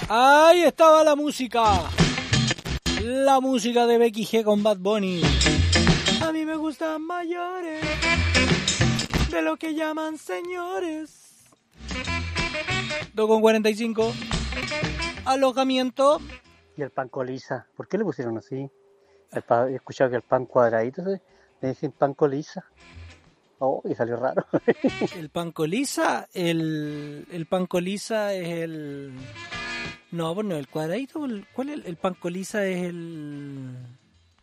Ahí estaba la música. La música de Becky G con Bad Bunny. A mí me gustan mayores de lo que llaman señores. 2:45. Alojamiento. Y el pan con lisa. ¿Por qué le pusieron así? He escuchado que el pan cuadradito le dicen pan con lisa. Oh, y salió raro. El pan con lisa. El pan con lisa es el... No, pues no, el cuadradito. ¿Cuál es el pan con lisa? Es el...